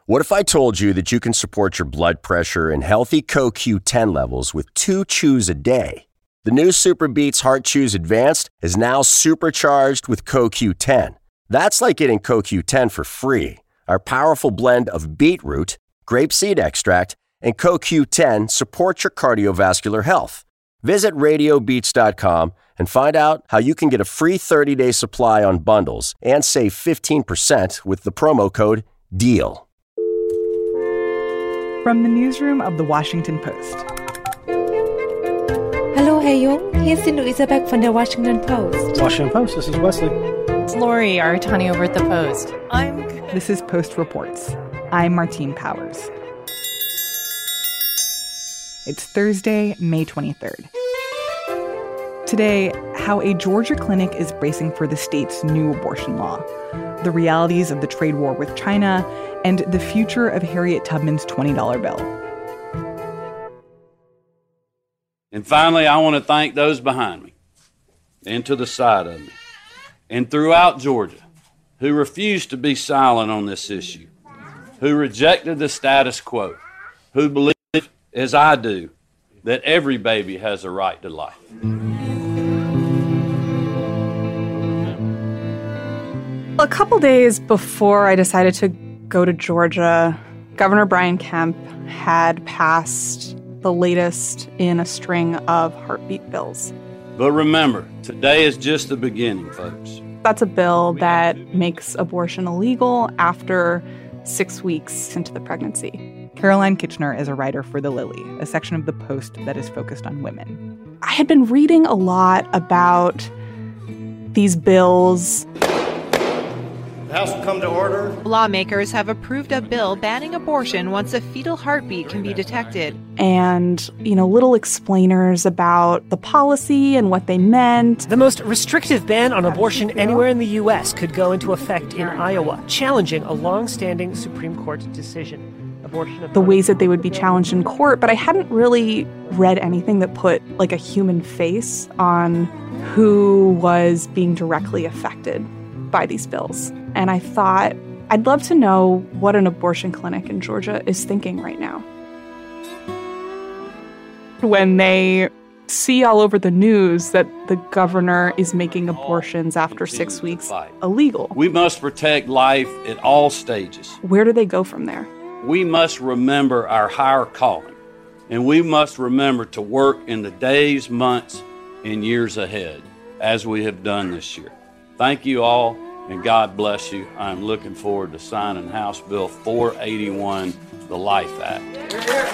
What if I told you that you can support your blood pressure and healthy CoQ10 levels with 2 chews a day? The new Super Beats Heart Chews Advanced is now supercharged with CoQ10. That's like getting CoQ10 for free. Our powerful blend of beetroot, grapeseed extract, and CoQ10 supports your cardiovascular health. Visit RadioBeats.com and find out how you can get a free 30-day supply on bundles and save 15% with the promo code DEAL. From the newsroom of The Washington Post. Hallo, Herr Jung. Hier ist die Luisa Beck von der Washington Post. Washington Post, this is Wesley. It's Lori Aratani over at the Post. This is Post Reports. I'm Martine Powers. It's Thursday, May 23rd. Today, how a Georgia clinic is bracing for the state's new abortion law, the realities of the trade war with China, and the future of Harriet Tubman's $20 bill. And finally, I want to thank those behind me and to the side of me and throughout Georgia who refused to be silent on this issue, who rejected the status quo, who believe, as I do, that every baby has a right to life. A couple days before I decided to go to Georgia, Governor Brian Kemp had passed the latest in a string of heartbeat bills. But remember, today is just the beginning, folks. That's a bill that makes abortion illegal after 6 weeks into the pregnancy. Caroline Kitchener is a writer for The Lily, a section of the Post that is focused on women. I had been reading a lot about these bills. The House will come to order. Lawmakers have approved a bill banning abortion once a fetal heartbeat can be detected. And, little explainers about the policy and what they meant. The most restrictive ban on abortion anywhere in the U.S. could go into effect in Iowa, challenging a long-standing Supreme Court decision. The ways that they would be challenged in court, but I hadn't really read anything that put a human face on who was being directly affected by these bills. And I thought, I'd love to know what an abortion clinic in Georgia is thinking right now. When they see all over the news that the governor is making abortions after 6 weeks illegal. We must protect life at all stages. Where do they go from there? We must remember our higher calling, and we must remember to work in the days, months, and years ahead, as we have done this year. Thank you all, and God bless you. I'm looking forward to signing House Bill 481, the Life Act.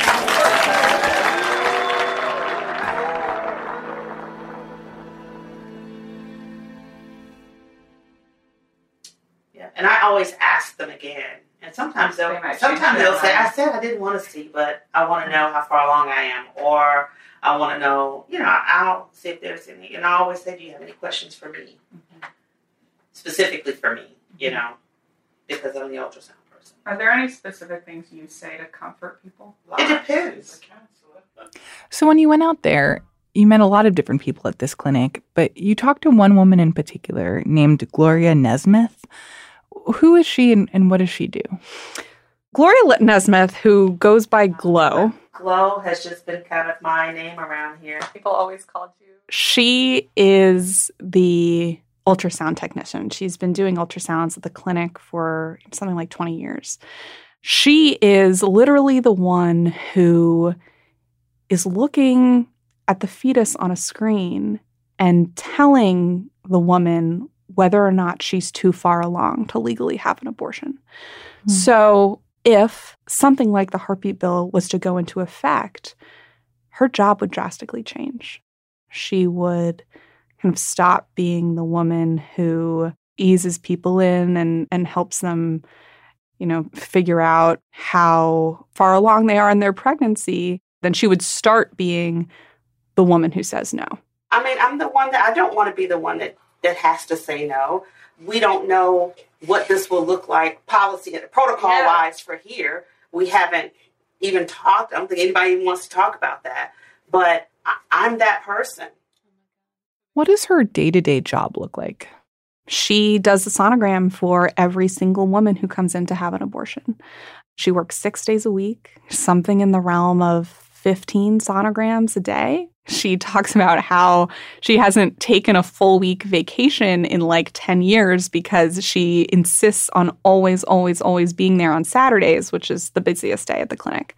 Yeah, and I always ask them again. And sometimes they'll say, I said I didn't want to see, but I want to know how far along I am. Or I want to know, I'll see if there's any. And I always say, do you have any questions for me? Mm-hmm. Specifically for me, because I'm the ultrasound person. Are there any specific things you say to comfort people? It depends. So when you went out there, you met a lot of different people at this clinic, but you talked to one woman in particular named Gloria Nesmith. Who is she and what does she do? Gloria Nesmith, who goes by Glow. Glow has just been kind of my name around here. People always called you. She is the ultrasound technician. She's been doing ultrasounds at the clinic for something like 20 years. She is literally the one who is looking at the fetus on a screen and telling the woman whether or not she's too far along to legally have an abortion. Mm. So if something like the heartbeat bill was to go into effect, her job would drastically change. She would kind of stop being the woman who eases people in and helps them, figure out how far along they are in their pregnancy. Then she would start being the woman who says no. I mean, I'm the one that I don't want to be the one that has to say no. We don't know what this will look like policy and protocol-wise for here. We haven't even talked. I don't think anybody even wants to talk about that. But I'm that person. What does her day-to-day job look like? She does the sonogram for every single woman who comes in to have an abortion. She works 6 days a week, something in the realm of 15 sonograms a day. She talks about how she hasn't taken a full week vacation in like 10 years because she insists on always, always, always being there on Saturdays, which is the busiest day at the clinic.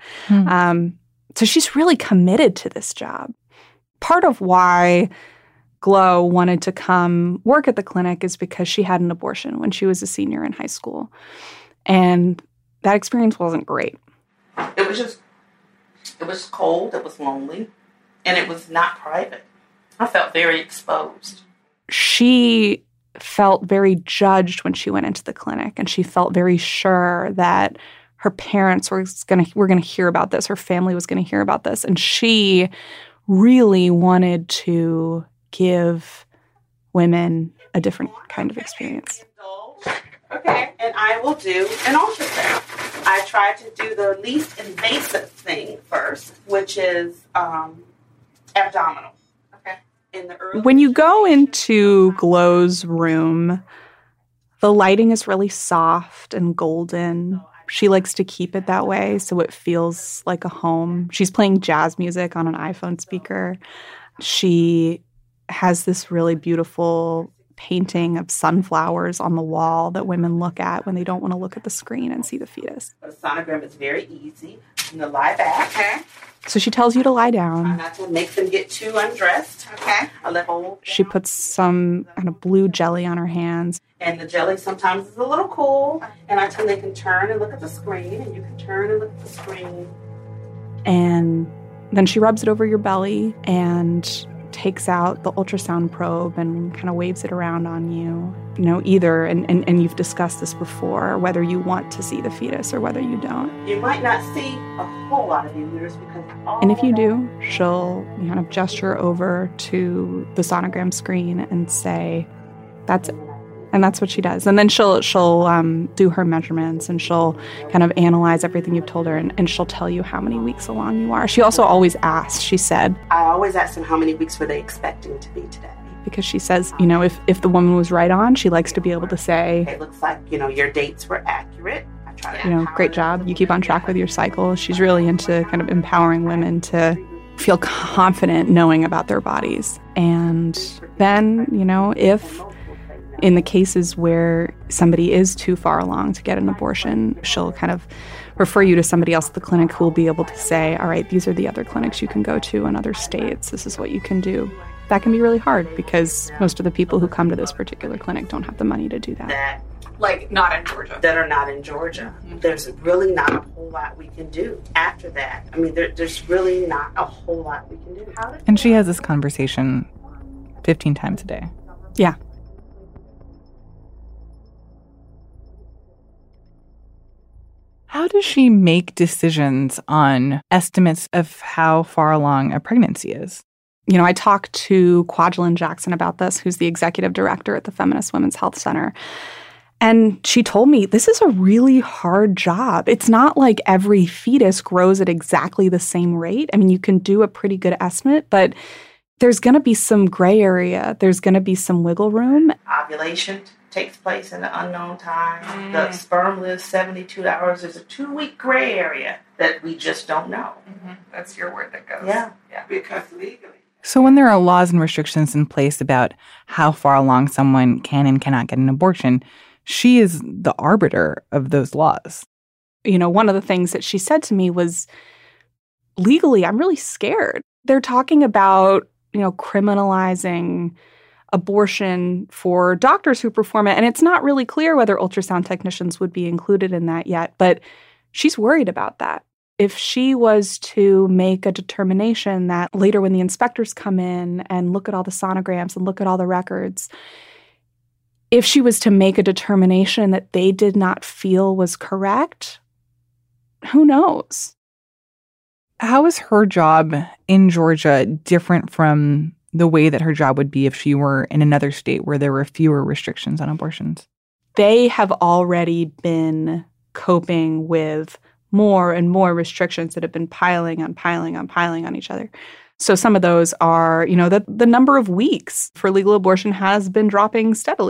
So she's really committed to this job. Part of why Glo wanted to come work at the clinic is because she had an abortion when she was a senior in high school. And that experience wasn't great. It was cold, it was lonely, and it was not private. I felt very exposed. She felt very judged when she went into the clinic, and she felt very sure that her parents were going to hear about this, her family was going to hear about this, and she really wanted to give women a different kind of experience. Okay, and I will do an ultrasound. I try to do the least invasive thing first, which is abdominal. Okay. When you go into Glo's room, the lighting is really soft and golden. She likes to keep it that way so it feels like a home. She's playing jazz music on an iPhone speaker. She has this really beautiful painting of sunflowers on the wall that women look at when they don't want to look at the screen and see the fetus. The sonogram is very easy. I'm going to lie back. Okay. So she tells you to lie down. I'm not going to make them get too undressed. Okay. I'll let hold. She puts some kind of blue jelly on her hands. And the jelly sometimes is a little cool. And I tell them they can turn and look at the screen. And you can turn and look at the screen. And then she rubs it over your belly and takes out the ultrasound probe and kind of waves it around on you. You know, either, and you've discussed this before, whether you want to see the fetus or whether you don't. You might not see a whole lot of uterus because... And if you do, she'll kind of gesture over to the sonogram screen and say, that's it. And that's what she does. And then she'll do her measurements and she'll kind of analyze everything you've told her and she'll tell you how many weeks along you are. She also always asks, she said. I always ask them how many weeks were they expecting to be today. Because she says, you know, if the woman was right on, she likes to be able to say, it looks like, you know, your dates were accurate. I try to, you know, great job. You keep on track with your cycle. She's really into kind of empowering women to feel confident knowing about their bodies. And then, you know, if in the cases where somebody is too far along to get an abortion, she'll kind of refer you to somebody else at the clinic who will be able to say, all right, these are the other clinics you can go to in other states. This is what you can do. That can be really hard because most of the people who come to this particular clinic don't have the money to do that. Like, not in Georgia. That are not in Georgia. Mm-hmm. There's really not a whole lot we can do after that. I mean, there's really not a whole lot we can do. And she has this conversation 15 times a day. Yeah. How does she make decisions on estimates of how far along a pregnancy is? You know, I talked to Kwajalein Jackson about this, who's the executive director at the Feminist Women's Health Center. And she told me this is a really hard job. It's not like every fetus grows at exactly the same rate. I mean, you can do a pretty good estimate, but there's going to be some gray area. There's going to be some wiggle room. Ovulation takes place in the unknown time. The sperm lives 72 hours. There's a 2-week gray area that we just don't know. Mm-hmm. That's your word that goes. Yeah, because legally. So when there are laws and restrictions in place about how far along someone can and cannot get an abortion, she is the arbiter of those laws. You know, one of the things that she said to me was, legally, I'm really scared. They're talking about, you know, criminalizing abortion for doctors who perform it. And it's not really clear whether ultrasound technicians would be included in that yet. But she's worried about that. If she was to make a determination that later when the inspectors come in and look at all the sonograms and look at all the records, if she was to make a determination that they did not feel was correct, who knows? How is her job in Georgia different from the way that her job would be if she were in another state where there were fewer restrictions on abortions? They have already been coping with more and more restrictions that have been piling on each other. So some of those are, you know, the number of weeks for legal abortion has been dropping steadily.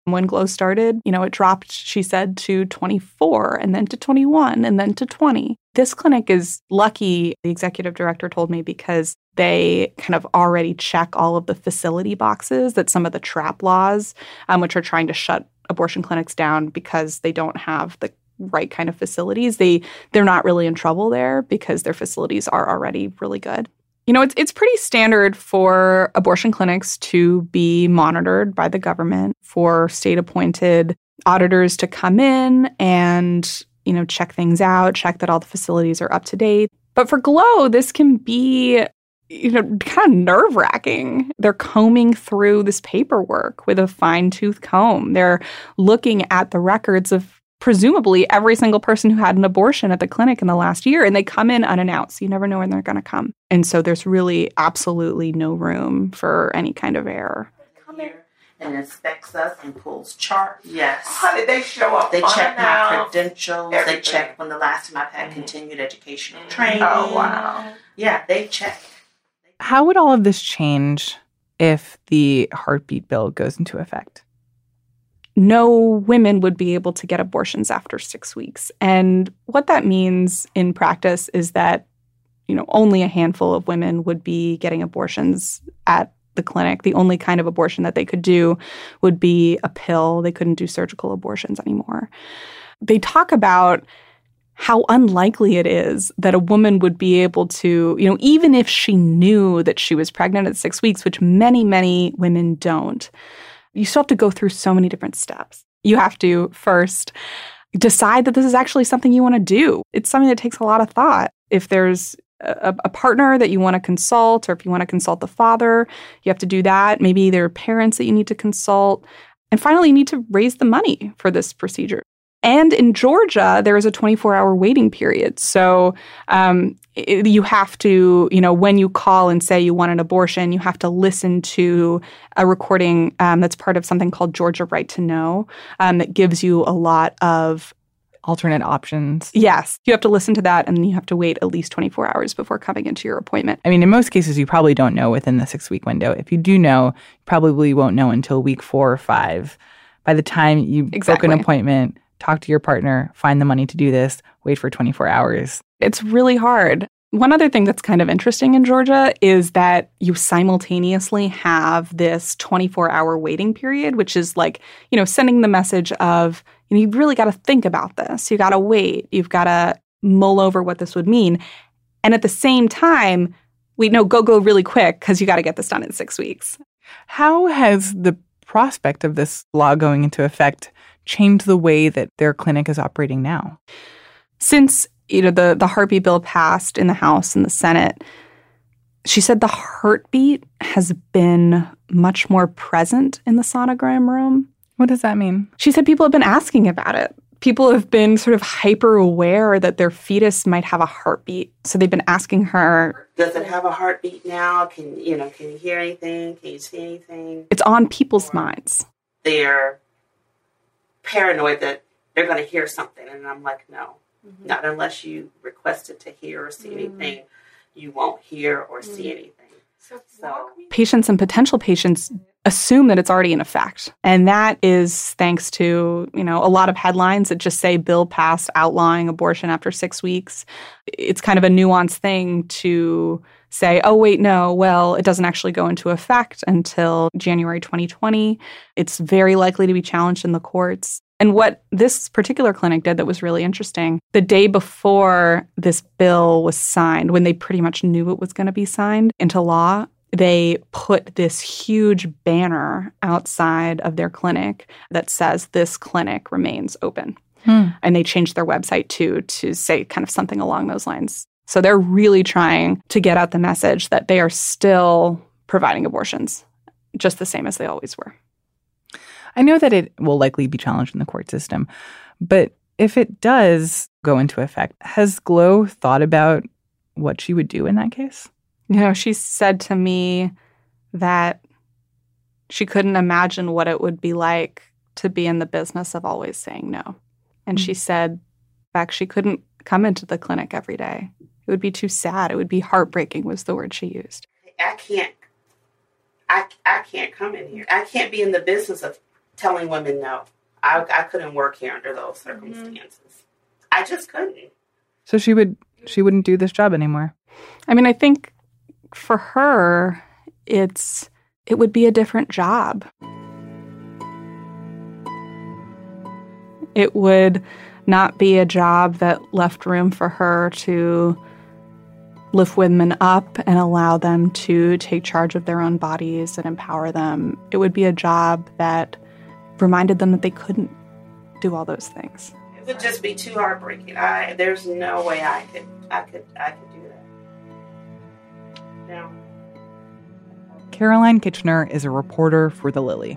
When Glow started, it dropped, she said, to 24 and then to 21 and then to 20. This clinic is lucky, the executive director told me, because they kind of already check all of the facility boxes that some of the TRAP laws, which are trying to shut abortion clinics down because they don't have the right kind of facilities. They're not really in trouble there because their facilities are already really good. It's pretty standard for abortion clinics to be monitored by the government, for state-appointed auditors to come in and, check things out, check that all the facilities are up to date. But for Glow, this can be, kind of nerve-wracking. They're combing through this paperwork with a fine-tooth comb. They're looking at the records of presumably every single person who had an abortion at the clinic in the last year, and they come in unannounced. You never know when they're going to come. And so there's really absolutely no room for any kind of error. Come here and inspects us and pulls charts. Yes. How did they show up? They check my credentials. Everything. They check when the last time I've had continued educational training. Oh, wow. Yeah, they check. How would all of this change if the heartbeat bill goes into effect? No women would be able to get abortions after 6 weeks. And what that means in practice is that, only a handful of women would be getting abortions at the clinic. The only kind of abortion that they could do would be a pill. They couldn't do surgical abortions anymore. They talk about how unlikely it is that a woman would be able to, even if she knew that she was pregnant at 6 weeks, which many, many women don't, you still have to go through so many different steps. You have to first decide that this is actually something you want to do. It's something that takes a lot of thought. If there's a partner that you want to consult, or if you want to consult the father, you have to do that. Maybe there are parents that you need to consult. And finally, you need to raise the money for this procedure. And in Georgia, there is a 24-hour waiting period. So you have to, when you call and say you want an abortion, you have to listen to a recording that's part of something called Georgia Right to Know that gives you a lot of alternate options. Yes. You have to listen to that, and then you have to wait at least 24 hours before coming into your appointment. I mean, in most cases, you probably don't know within the 6-week window. If you do know, you probably won't know until week 4 or 5. By the time you book an appointment, talk to your partner, find the money to do this, wait for 24 hours. It's really hard. One other thing that's kind of interesting in Georgia is that you simultaneously have this 24-hour waiting period, which is like, sending the message of, you've really got to think about this. You got to wait. You've got to mull over what this would mean. And at the same time, we know go really quick because you got to get this done in 6 weeks. How has the prospect of this law going into effect changed the way that their clinic is operating now? Since the heartbeat bill passed in the House and the Senate, she said the heartbeat has been much more present in the sonogram room. What does that mean? She said people have been asking about it. People have been sort of hyper aware that their fetus might have a heartbeat. So they've been asking her, does it have a heartbeat now? Can you hear anything? Can you see anything? It's on people's minds. They're paranoid that they're going to hear something. And I'm like, no, not unless you requested to hear or see anything. You won't hear or see anything. So patients and potential patients assume that it's already in effect. And that is thanks to, a lot of headlines that just say bill passed outlawing abortion after 6 weeks. It's kind of a nuanced thing to say, oh, wait, no, well, it doesn't actually go into effect until January 2020. It's very likely to be challenged in the courts. And what this particular clinic did that was really interesting, the day before this bill was signed, when they pretty much knew it was going to be signed into law, they put this huge banner outside of their clinic that says this clinic remains open. And they changed their website to say kind of something along those lines. So they're really trying to get out the message that they are still providing abortions, just the same as they always were. I know that it will likely be challenged in the court system, but if it does go into effect, has Glow thought about what she would do in that case? She said to me that she couldn't imagine what it would be like to be in the business of always saying no. And she said, in fact, she couldn't come into the clinic every day. It would be too sad. It would be heartbreaking was the word she used. I can't come in here. I can't be in the business of telling women no. I couldn't work here under those circumstances. I just couldn't. So she wouldn't do this job anymore. I mean, I think for her, it would be a different job. It would not be a job that left room for her to lift women up and allow them to take charge of their own bodies and empower them. It would be a job that reminded them that they couldn't do all those things. It would just be too heartbreaking. There's no way I could do that. No. Caroline Kitchener is a reporter for The Lily.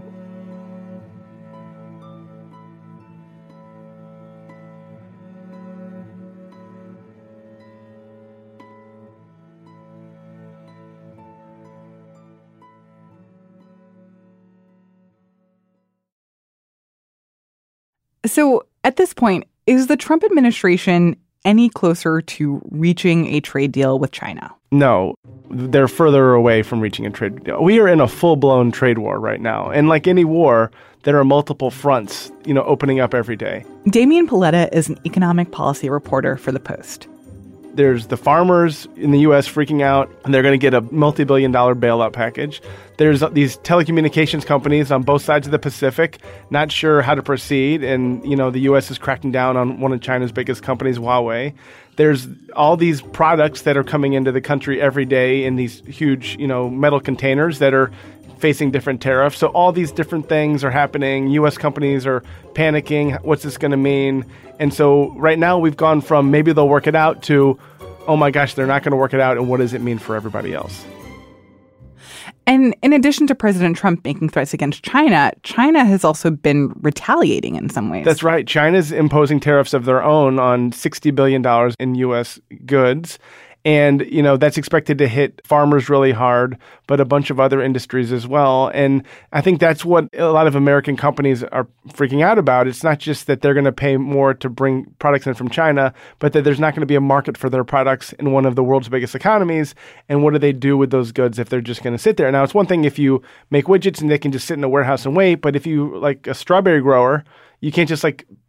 So at this point, is the Trump administration any closer to reaching a trade deal with China? No, they're further away from reaching a trade deal. We are in a full-blown trade war right now. And like any war, there are multiple fronts, opening up every day. Damian Paletta is an economic policy reporter for The Post. There's the farmers in the U.S. freaking out, and they're going to get a multi-billion-dollar bailout package. There's these telecommunications companies on both sides of the Pacific not sure how to proceed, and, the U.S. is cracking down on one of China's biggest companies, Huawei. There's all these products that are coming into the country every day in these huge, metal containers that are facing different tariffs. So all these different things are happening. U.S. companies are panicking. What's this going to mean? And so right now we've gone from maybe they'll work it out to, oh my gosh, they're not going to work it out. And what does it mean for everybody else? And in addition to President Trump making threats against China, China has also been retaliating in some ways. That's right. China's imposing tariffs of their own on $60 billion in U.S. goods. And, that's expected to hit farmers really hard, but a bunch of other industries as well. And I think that's what a lot of American companies are freaking out about. It's not just that they're going to pay more to bring products in from China, but that there's not going to be a market for their products in one of the world's biggest economies. And what do they do with those goods if they're just going to sit there? Now, it's one thing if you make widgets and they can just sit in a warehouse and wait. But if you like a strawberry grower, you can't just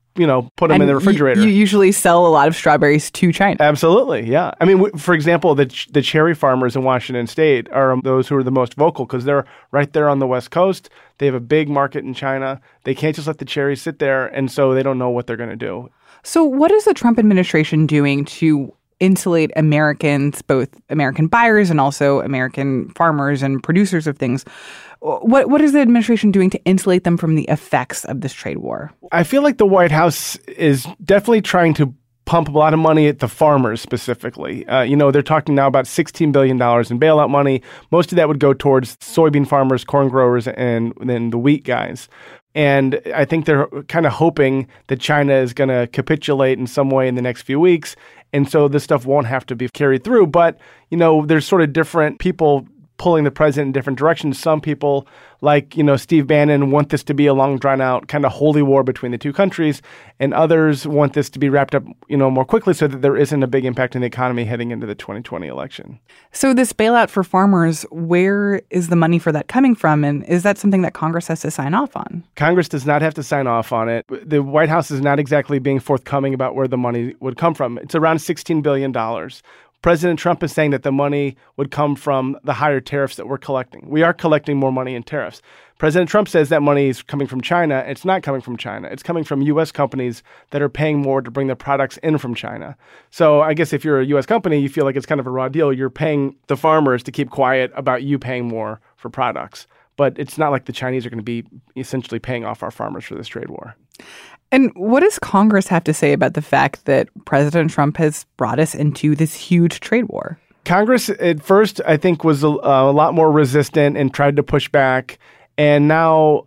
put them in the refrigerator. You usually sell a lot of strawberries to China. Absolutely, yeah. I mean, for example, the cherry farmers in Washington State are those who are the most vocal because they're right there on the West Coast. They have a big market in China. They can't just let the cherries sit there, and so they don't know what they're going to do. So what is the Trump administration doing to insulate Americans, both American buyers and also American farmers and producers of things? What is the administration doing to insulate them from the effects of this trade war? I feel like the White House is definitely trying to pump a lot of money at the farmers specifically. They're talking now about $16 billion in bailout money. Most of that would go towards soybean farmers, corn growers, and then the wheat guys. And I think they're kind of hoping that China is going to capitulate in some way in the next few weeks. And so this stuff won't have to be carried through. But, there's sort of different people pulling the president in different directions. Some people, like, Steve Bannon, want this to be a long, drawn-out kind of holy war between the two countries, and others want this to be wrapped up, more quickly so that there isn't a big impact on the economy heading into the 2020 election. So this bailout for farmers, where is the money for that coming from, and is that something that Congress has to sign off on? Congress does not have to sign off on it. The White House is not exactly being forthcoming about where the money would come from. It's around $16 billion. President Trump is saying that the money would come from the higher tariffs that we're collecting. We are collecting more money in tariffs. President Trump says that money is coming from China. It's not coming from China. It's coming from U.S. companies that are paying more to bring their products in from China. So I guess if you're a U.S. company, you feel like it's kind of a raw deal. You're paying the farmers to keep quiet about you paying more for products. But it's not like the Chinese are going to be essentially paying off our farmers for this trade war. And what does Congress have to say about the fact that President Trump has brought us into this huge trade war? Congress at first, I think, was a lot more resistant and tried to push back. And now,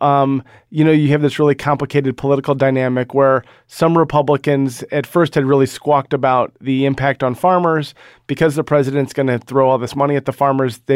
you have this really complicated political dynamic where some Republicans at first had really squawked about the impact on farmers. Because the president's going to throw all this money at the farmers, they've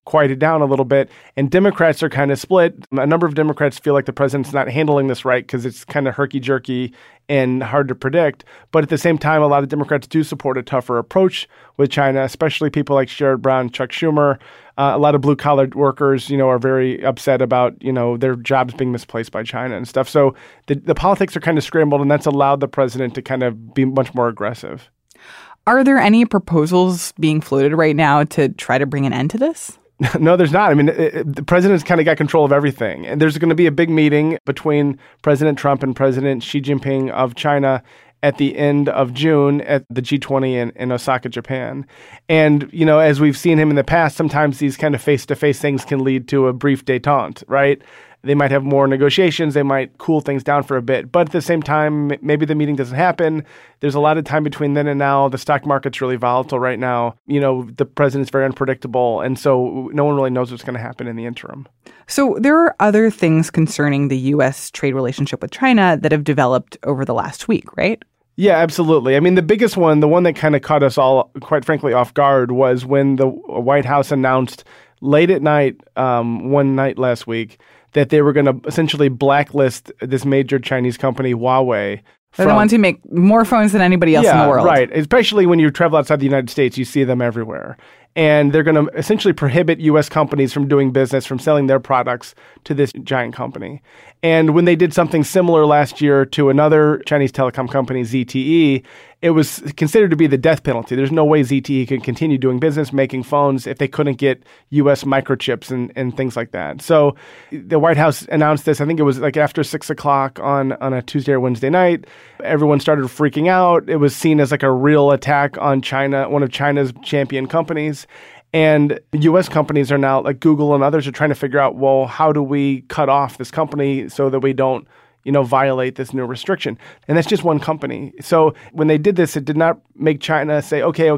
quieted down a little bit. And Democrats are kind of split. A number of Democrats feel like the president's not handling this right because it's kind of herky-jerky and hard to predict. But at the same time, a lot of Democrats do support a tougher approach with China, especially people like Sherrod Brown, Chuck Schumer. A lot of blue-collar workers, are very upset about, their jobs being misplaced by China and stuff. So the politics are kind of scrambled, and that's allowed the president to kind of be much more aggressive. Are there any proposals being floated right now to try to bring an end to this? No, there's not. I mean, the president's kind of got control of everything. And there's going to be a big meeting between President Trump and President Xi Jinping of China at the end of June at the G20 in Osaka, Japan. And, as we've seen him in the past, sometimes these kind of face-to-face things can lead to a brief détente, right? They might have more negotiations. They might cool things down for a bit. But at the same time, maybe the meeting doesn't happen. There's a lot of time between then and now. The stock market's really volatile right now. The president's very unpredictable. And so no one really knows what's going to happen in the interim. So there are other things concerning the U.S. trade relationship with China that have developed over the last week, right? Yeah, absolutely. I mean, the biggest one, the one that kind of caught us all, quite frankly, off guard was when the White House announced late at night, one night last week, that they were going to essentially blacklist this major Chinese company, Huawei. They're the ones who make more phones than anybody else in the world. Right. Especially when you travel outside the United States, you see them everywhere. And they're going to essentially prohibit U.S. companies from doing business, from selling their products to this giant company. And when they did something similar last year to another Chinese telecom company, ZTE, it was considered to be the death penalty. There's no way ZTE could continue doing business, making phones, if they couldn't get U.S. microchips and things like that. So the White House announced this, I think it was like after 6 o'clock on a Tuesday or Wednesday night. Everyone started freaking out. It was seen as like a real attack on China, one of China's champion companies. And U.S. companies are now, like Google and others, are trying to figure out, well, how do we cut off this company so that we don't, violate this new restriction? And that's just one company. So when they did this, it did not make China say, okay,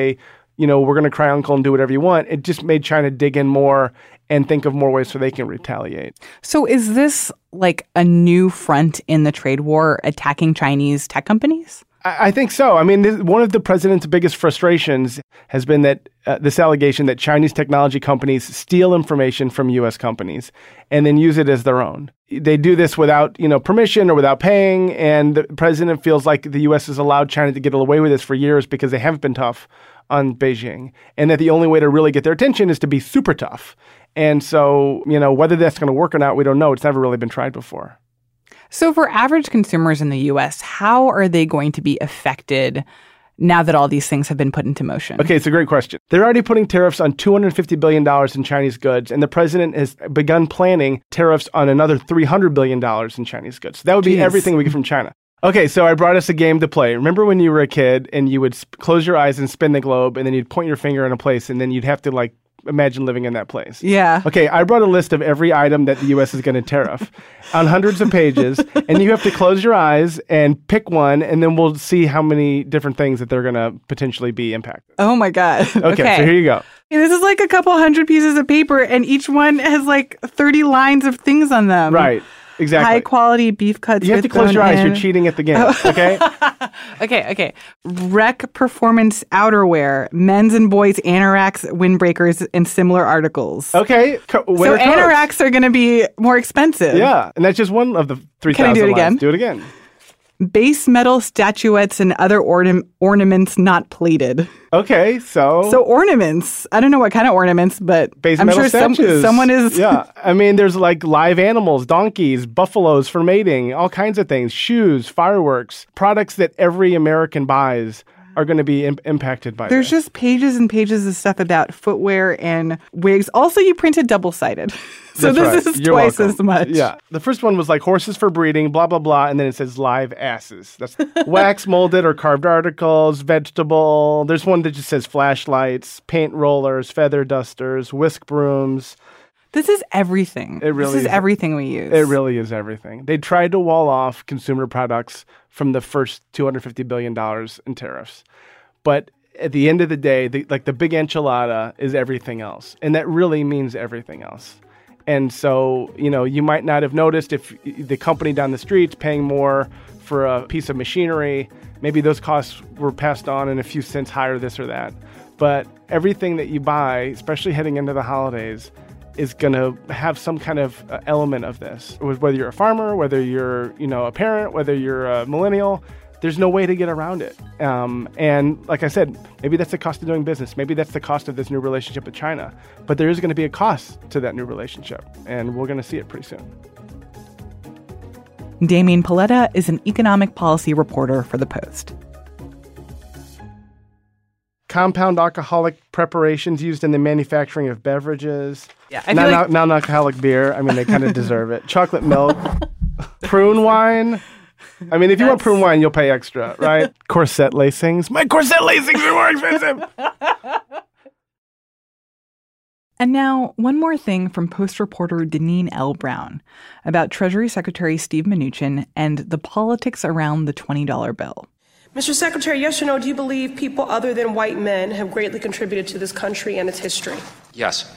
we're going to cry uncle and do whatever you want. It just made China dig in more and think of more ways so they can retaliate. So is this like a new front in the trade war, attacking Chinese tech companies? I think so. I mean, one of the president's biggest frustrations has been that this allegation that Chinese technology companies steal information from U.S. companies and then use it as their own. They do this without, permission or without paying, and the president feels like the U.S. has allowed China to get away with this for years because they haven't been tough on Beijing, and that the only way to really get their attention is to be super tough. And so, whether that's going to work or not, we don't know. It's never really been tried before. So for average consumers in the U.S., how are they going to be affected now that all these things have been put into motion? Okay, it's a great question. They're already putting tariffs on $250 billion in Chinese goods, and the president has begun planning tariffs on another $300 billion in Chinese goods. So that would be everything we get from China. Okay, so I brought us a game to play. Remember when you were a kid and you would close your eyes and spin the globe, and then you'd point your finger in a place, and then you'd have to imagine living in that place. Yeah. Okay, I brought a list of every item that the U.S. is going to tariff on hundreds of pages, and you have to close your eyes and pick one, and then we'll see how many different things that they're going to potentially be impacted. Oh, my God. Okay, so here you go. This is like a couple hundred pieces of paper, and each one has 30 lines of things on them. Right. Exactly. High quality beef cuts. You have to close your eyes. You're cheating at the game. Okay? Okay. Rec performance outerwear, men's and boys anoraks, windbreakers, and similar articles. Okay. So anoraks are going to be more expensive. Yeah. And that's just one of the 3,000 Can I do it again? lines. Do it again. Base metal statuettes and other ornaments not plated. Okay, so ornaments. I don't know what kind of ornaments, but base I'm metal sure statues. Someone is. Yeah, I mean, there's live animals, donkeys, buffaloes for mating, all kinds of things, shoes, fireworks, products that every American buys are going to be impacted by There's just pages and pages of stuff about footwear and wigs. Also, you printed double-sided. So this is twice as much. Yeah. The first one was horses for breeding, blah, blah, blah. And then it says live asses. That's wax molded or carved articles, vegetable. There's one that just says flashlights, paint rollers, feather dusters, whisk brooms. This is everything. This is everything we use. It really is everything. They tried to wall off consumer products from the first $250 billion in tariffs. But at the end of the day, the big enchilada is everything else. And that really means everything else. And so, you might not have noticed if the company down the street's paying more for a piece of machinery, maybe those costs were passed on and a few cents higher, this or that. but everything that you buy, especially heading into the holidays, is going to have some kind of element of this. Whether you're a farmer, whether you're, a parent, whether you're a millennial, there's no way to get around it. And like I said, maybe that's the cost of doing business. Maybe that's the cost of this new relationship with China. But there is going to be a cost to that new relationship, and we're going to see it pretty soon. Damian Paletta is an economic policy reporter for The Post. Compound alcoholic preparations used in the manufacturing of beverages. Yeah, I feel like non-alcoholic beer. I mean, they kind of deserve it. Chocolate milk. Prune wine. I mean, if you want prune wine, you'll pay extra, right? Corset lacings. My corset lacings are more expensive. And now, one more thing from Post reporter Deneen L. Brown about Treasury Secretary Steve Mnuchin and the politics around the $20 bill. Mr. Secretary, yes or no, do you believe people other than white men have greatly contributed to this country and its history? Yes.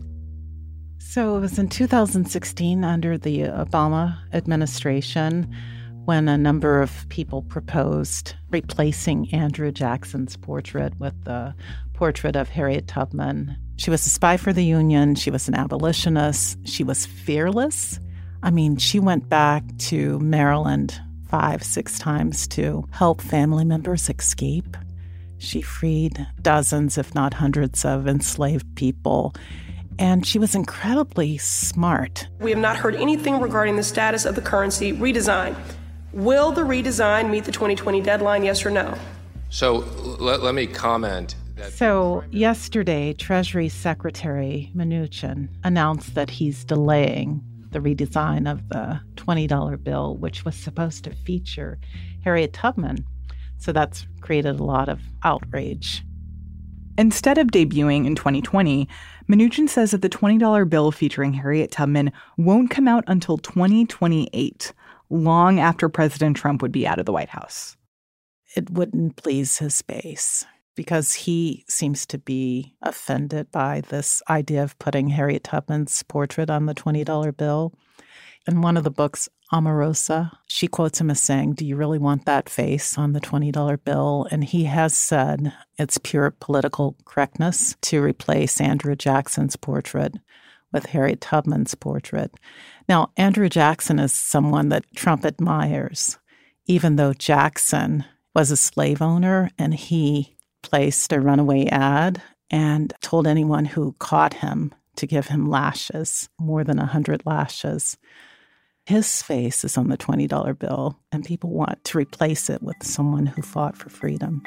So it was in 2016 under the Obama administration when a number of people proposed replacing Andrew Jackson's portrait with the portrait of Harriet Tubman. She was a spy for the Union. She was an abolitionist. She was fearless. I mean, she went back to Maryland 5-6 times to help family members escape. She freed dozens, if not hundreds, of enslaved people. And she was incredibly smart. We have not heard anything regarding the status of the currency redesign. Will the redesign meet the 2020 deadline, yes or no? So let me comment. So yesterday, Treasury Secretary Mnuchin announced that he's delaying the redesign of the $20 bill, which was supposed to feature Harriet Tubman. So that's created a lot of outrage. Instead of debuting in 2020, Mnuchin says that the $20 bill featuring Harriet Tubman won't come out until 2028, long after President Trump would be out of the White House. It wouldn't please his base because he seems to be offended by this idea of putting Harriet Tubman's portrait on the $20 bill. In one of the books, Omarosa, she quotes him as saying, "Do you really want that face on the $20 bill?" And he has said it's pure political correctness to replace Andrew Jackson's portrait with Harriet Tubman's portrait. Now, Andrew Jackson is someone that Trump admires, even though Jackson was a slave owner and he placed a runaway ad and told anyone who caught him to give him lashes, more than 100 lashes. His face is on the $20 bill, and people want to replace it with someone who fought for freedom.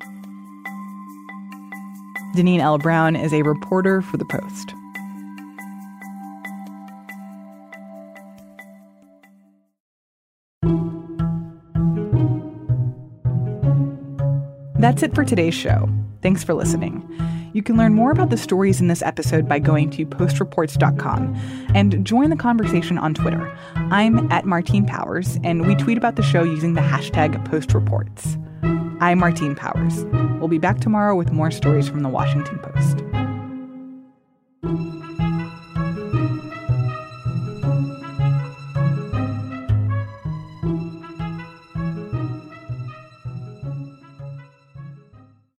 Deneen L. Brown is a reporter for The Post. That's it for today's show. Thanks for listening. You can learn more about the stories in this episode by going to postreports.com and join the conversation on Twitter. I'm at Martine Powers, and we tweet about the show using the hashtag postreports. I'm Martine Powers. We'll be back tomorrow with more stories from the Washington Post.